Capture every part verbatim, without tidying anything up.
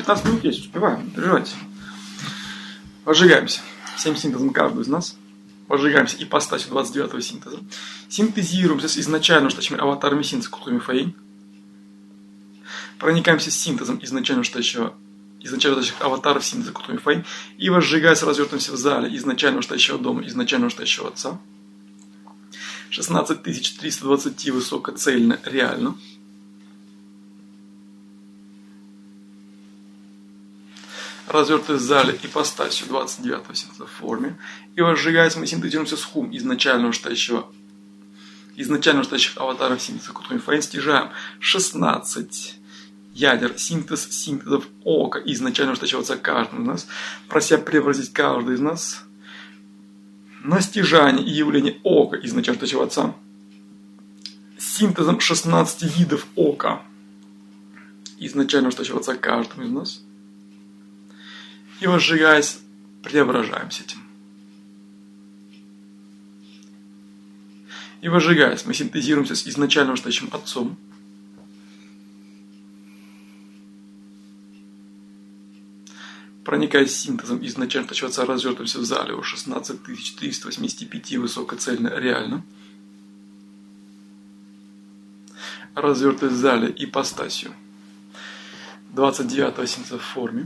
пятнадцать минут есть, успеваем, не переживайте. Возжигаемся всем синтезом каждого из нас. Возжигаемся ипостасью двадцать девятого синтеза. Синтезируемся с изначально штащими аватарами синтеза Кутуми Фэй. Проникаемся с синтезом изначально штащего изначально штащих аватаров синтеза Кутуми Фэй. И возжигаясь, развертываемся в зале изначально штащего дома, изначально штащего отца. шестнадцать тысяч триста двадцать высокоцельно реально. Развертываясь в зале ипостасью двадцать девятого синтеза в форме. И возжигаясь, мы синтезируемся с хум изначального штащего изначально штащих аватаров синтеза Кутуми Фэй. Стяжаем шестнадцать ядер синтез синтезов ока изначально штащего отца каждого из нас. Прося преобразить каждый из нас на стяжание и явление ока изначально штащего отца синтезом шестнадцати видов ока изначально штащего отца каждого из нас. И возжигаясь, преображаемся этим. И возжигаясь, мы синтезируемся с изначально штащим отцом. Проникаясь синтезом изначально штащего отца, развертываемся в зале у шестнадцать тысяч триста восемьдесят пять высокоцельно реально. Развертываясь в зале ипостасью двадцать девятого синтеза в форме.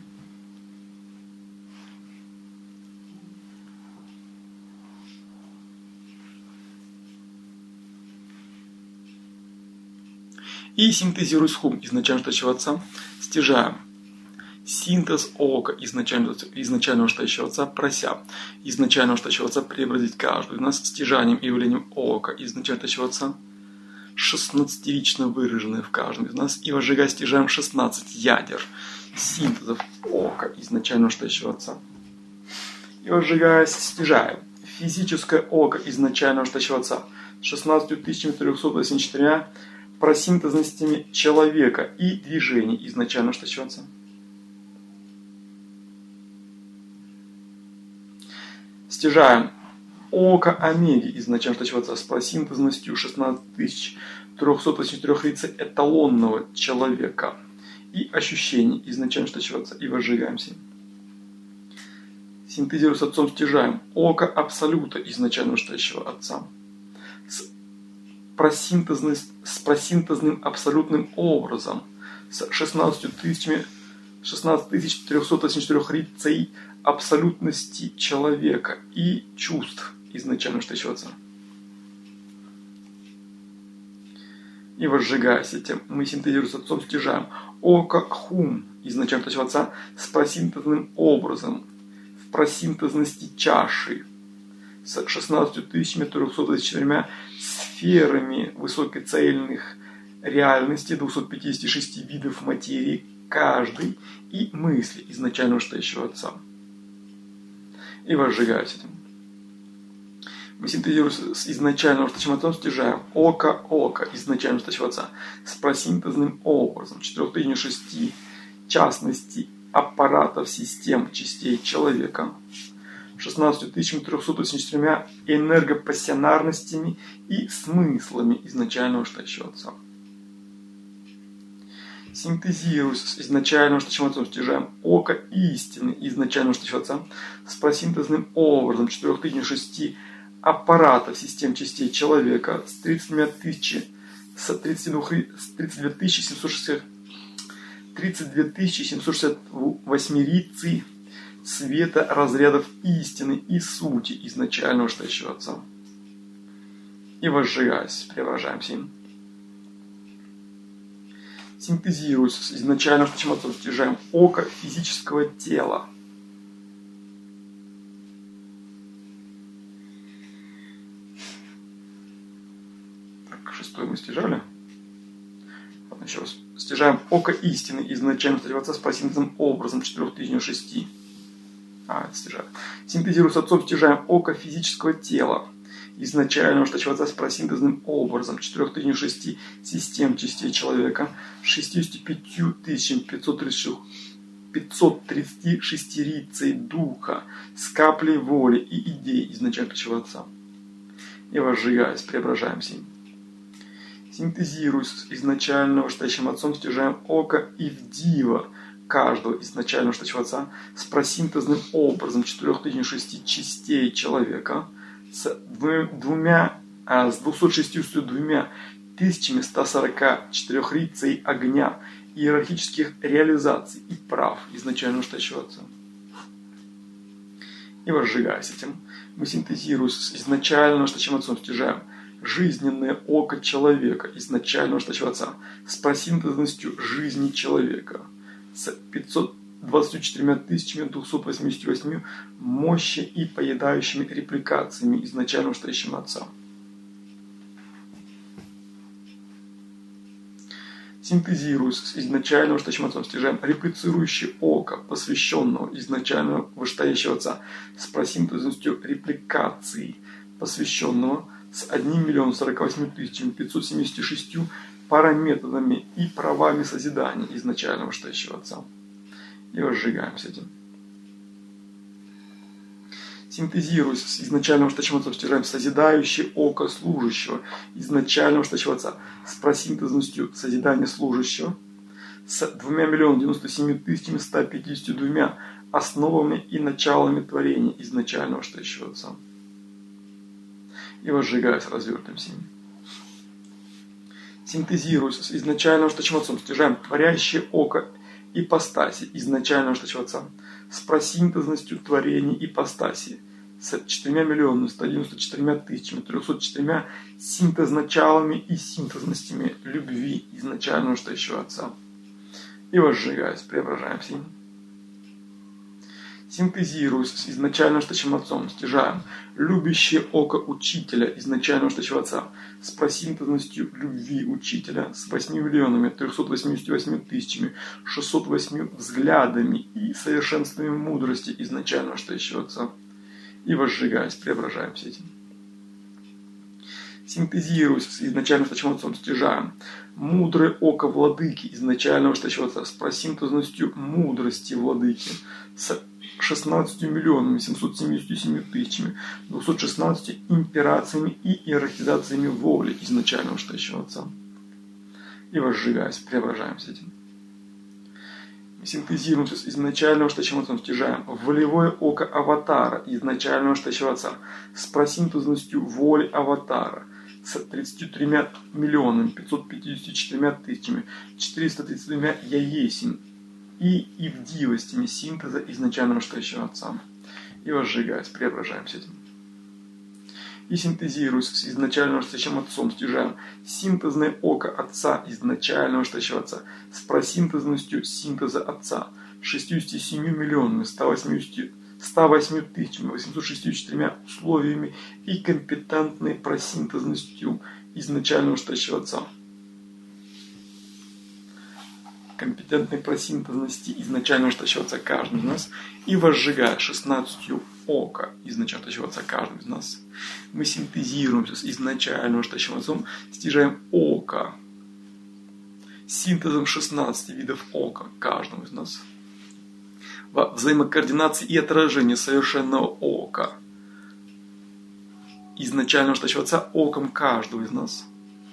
И синтезируя с хум изначально штащего отца, стяжаем синтез ока изначально, изначального штащего отца, прося изначального штащего отца преобразить каждую из нас стяжанием и явлением ока изначально штащего отца, шестнадцатирично выраженные в каждом из нас, и возжигая стяжаем шестнадцать ядер синтезов ока изначального штащего отца. И возжигаясь, стяжаем физическое око изначального штащего отца с шестнадцатью тысячами трёхсот восемьдесят четырьмя просинтезностями человека и движений изначально штащего отца. Стяжаем око омеги изначально штащего отца с просинтезностью шестнадцать тысяч трёхсот восемьдесят четыре лица эталонного человека и ощущений изначально штащего отца. И возжигаемся. Синтезируя с отцом, стяжаем око абсолюта изначально штащего отца с с просинтезным абсолютным образом с шестнадцать тысяч трёхсот восемьдесят четыре рицей абсолютности человека и чувств изначально штащего отца. И возжигаясь этим, мы синтезируем с отцом, стяжаем око хум изначально штащего отца с просинтезным образом в просинтезности чаши с шестнадцатью тысячами трёхсот двадцатью четырьмя сферами высокоцельных реальностей двухсот пятидесяти шести видов материи каждой и мысли изначального штащего отца. И возжигаясь этим. Мы синтезируем с изначального штащим отцом, стяжаем око око изначального штащего отца с просинтезным образом четырёх тысяч шести частностей аппаратов систем частей человека, шестнадцатью тысячами трёхсот восемьдесят четырьмя энергопассионарностями и смыслами изначального штащего отца. Синтезируясь с изначальным штащим отцом, стяжаем око истины изначального штащего отца с просинтезным образом четырёх тысяч шести аппаратов систем частей человека с тридцатью тысячами с тридцать две тысячи семьсот шестьдесят восемь рицей света разрядов истины и сути изначального штащего отца. И возжигаясь, преображаемся им. Синтезируясь с изначальным штащим отцом, стяжаем око физического тела. Так, шестой мы стяжали. Ладно, еще раз. Стяжаем око истины изначального штащего отца с просинтезным образом четырёх тысяч шести. А, стяжаем. Синтезируя с отцом, стяжаем око физического тела изначального штащего отца с просинтезным образом четырёх тысяч шести систем частей человека с шестьюдесятью пятью тысячами пятьсот тридцать шесть рицей духа с каплей воли и идей изначального штащего отца. И возжигаясь, преображаемся им. Синтезируя с изначального штащим отцом, стяжаем око Ивдива каждого изначального настоящего Отца с просинтезным образом четырех тысяч шести частей человека, с двумя, а, с двумястами шестьюдесятью двумя тысячами ста сорока четырёх рицей огня, иерархических реализаций и прав изначального настоящего Отца. И возжигаясь этим, мы синтезируем с изначального настоящим Отцом, стяжаем жизненное око человека, изначального настоящего Отца, с просинтезностью жизни человека, с пятьсот двадцатью четырьмя тысячами двумястами восемьдесят восемью мощи и поедающими репликациями изначального настоящего Отца. Синтезируясь с изначального настоящим Отцом, стяжаем реплицирующее око, посвященного изначального вышестоящего Отца, с просинтезностью репликации, посвященного с одним миллионом сорока восьми тысячами пятьсот семьдесят шестью параметодами и правами созидания изначального вышестоящего Отца. И возжигаем с этим. Синтезируясь с изначального вышестоящим Отцом, стяжаем созидающее око служащего изначального вышестоящего Отца с просинтезностью созидания служащего с двумя миллионами девяносто семью тысячами ста пятьюдесятью двумя основами и началами творения изначального вышестоящего Отца. И возжигаясь развертым синим. Синтезируясь с изначального вышестоящим Отцом, стяжаем творящее око ипостаси изначального вышестоящего Отца с просинтезностью творения ипостаси с четырьмя миллионами ста девяноста четырьмя тысячами трехсот четырьмя синтезначалами и синтезностями любви изначального вышестоящего Отца. И возжигаясь, преображаемся им. Синтезируясь с изначальным вышестоящим Отцом, стяжаем любящее око Учителя изначального вышестоящего Отца с просинтезностью любви Учителя с восьмью миллионами трехсот восьмидесятью восьмью тысячами шестьсот восьмью взглядами и совершенствованием мудрости изначального вышестоящего Отца. И возжигаясь, преображаемся этим. Синтезируясь с изначальным вышестоящим Отцом, стяжаем мудрое око Владыки изначального вышестоящего Отца с просинтезностью мудрости Владыки с шестнадцатью миллионами семьсот семьдесят семью тысячами двумястами шестнадцатью имперациями и иерархизациями воли изначального вышестоящего Отца. И возжигаясь, преображаемся этим. Синтезируемся с изначального вышестоящим Отцом, стяжаем волевое око Аватара изначального вышестоящего Отца с просинтезностью воли Аватара с тридцатью тремя миллионами пятьсот пятьюдесятью четырьмя тысячами четырьмя тридцать двумя яесень и ивдивостями синтеза изначального вышестоящего Отца. И возжигаясь, преображаемся этим. И синтезируясь с изначальным вышестоящим Отцом, стяжаем синтезное око Отца изначального вышестоящего Отца с просинтезностью синтеза Отца шестьюдесятью семью миллионами ста восьмью тысячами восемьсот шестьюдесятью четырьмя условиями и компетентной просинтезностью изначального вышестоящего Отца. Компетентной просинтезности изначального вышестоящего Отца каждого из нас и возжигая шестнадцатью ока изначального вышестоящего Отца каждого из нас. Мы синтезируемся с изначальным вышестоящим Отцом, стяжаем око синтезом шестнадцати видов ока каждому из нас. Во взаимокоординации и отражении совершенного ока изначального вышестоящего Отца оком каждого из нас.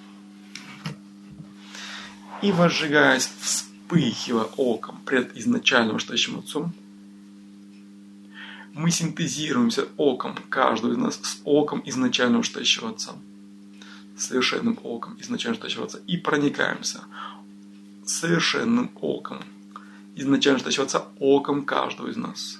И возжигаясь, вспыхивая оком пред изначальным вышестоящим Отцом, мы синтезируемся оком каждого из нас с оком изначального вышестоящего Отца, совершенным оком изначального вышестоящего Отца, и проникаемся совершенным оком изначального вышестоящего Отца оком каждого из нас.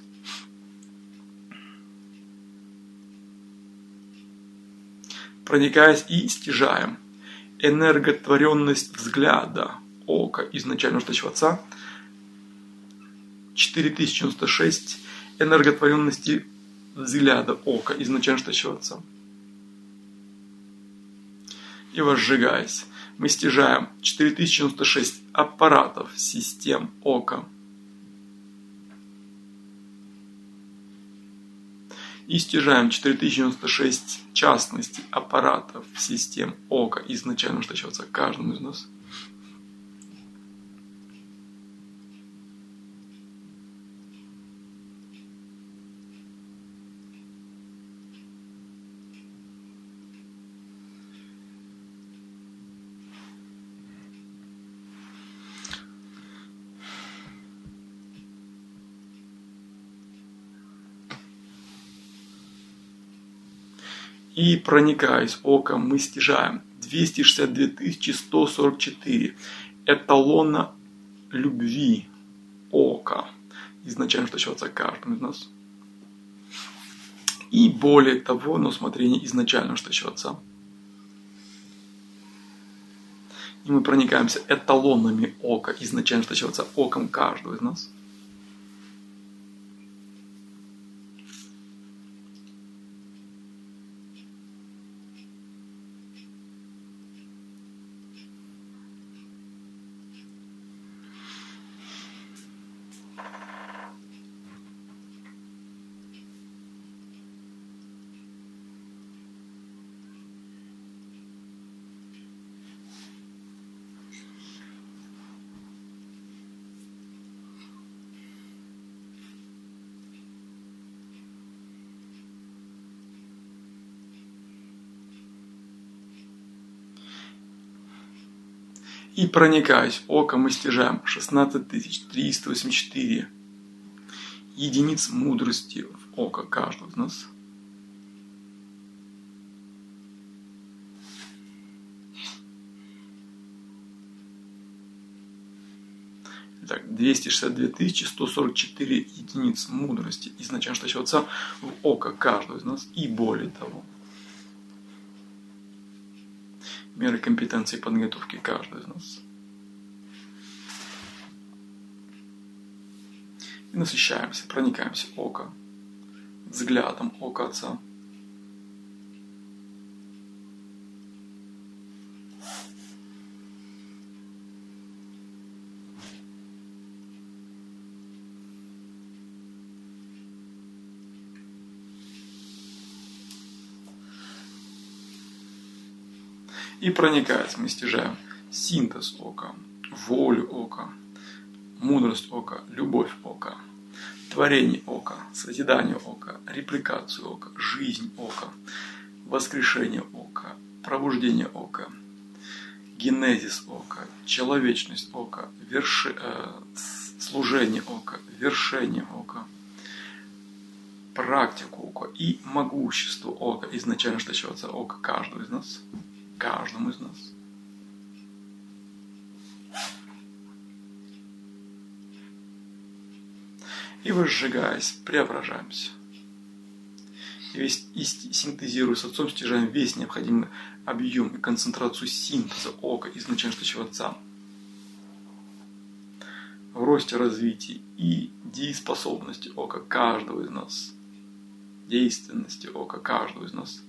Проникаясь и стяжаем энерготворенность взгляда ока изначального вышестоящего Отца четыре тысячи девяносто шесть энерготворенности взгляда ока изначального вышестоящего Отца. И возжигаясь, мы стяжаем четыре тысячи девяносто шесть аппаратов систем ока. И стяжаем четыре тысячи девяносто шесть частностей аппаратов систем ока изначального вышестоящего Отца каждому из нас. И проникаясь оком, мы стяжаем двести шестьдесят две тысячи сто сорок четыре эталона любви ока, изначально штащиваться каждым из нас. И более того, на усмотрение изначально штащиваться. И мы проникаемся эталонами ока, изначально штащиваться оком каждого из нас. И проникаясь оком, мы стяжаем шестнадцать тысяч триста восемьдесят четыре единиц мудрости в око каждого из нас. Итак, двести шестьдесят две тысячи сто сорок четыре единиц мудрости изначально штащиваться в око каждого из нас. И более того, меры компетенции и подготовки каждого из нас. И насыщаемся, проникаемся око, взглядом ока Отца. И проникаясь, мы стяжаем синтез ока, волю ока, мудрость ока, любовь ока, творение ока, созидание ока, репликацию ока, жизнь ока, воскрешение ока, пробуждение ока, генезис ока, человечность ока, верши, э, служение ока, вершение ока, практику ока и могущество ока, изначально штащиваться ока каждого из нас. Каждому из нас. И возжигаясь, преображаемся. И, весь, и синтезируя с Отцом, стяжаем весь необходимый объем и концентрацию синтеза ока изначально штащивого Отца в росте, развитии и дееспособности ока каждого из нас. Действенности ока каждого из нас.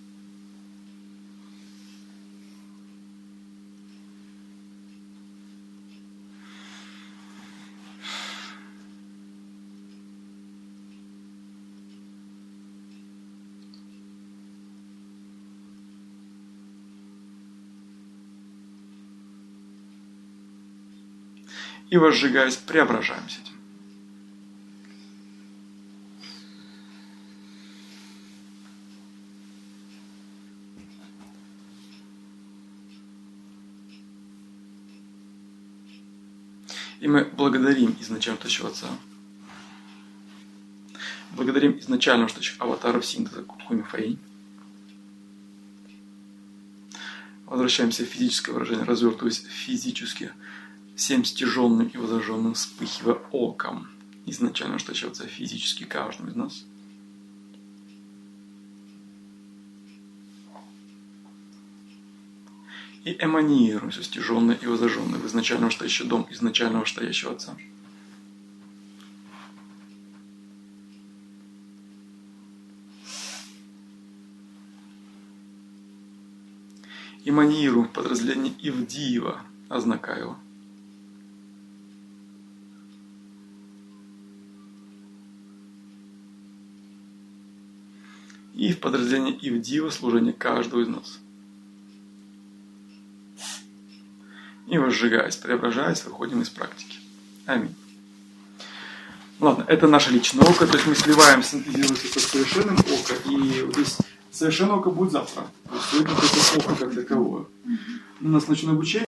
И возжигаясь, преображаемся этим. И мы благодарим изначально штащивого Отца. Благодарим изначально штащивых аватаров синтеза Кутхуми Фэй. Возвращаемся в физическое выражение, развертываясь физически, всем стяженным и возраженным вспыхивая оком, изначально штащиваться физически каждым из нас. И эманируем все стяженное и возраженное в изначальном штащий дом изначального штащего Отца. И манируем подразделение Ивдиева, Азнакаева. И в подразделение Ивдива служение каждого из нас. И возжигаясь, преображаясь, выходим из практики. Аминь. Ладно, это наше личное око, то есть мы сливаем, синтезируемся со совершенным око, и вот здесь совершенное око будет завтра. То есть сегодня это око как таковое. У нас ночное обучение.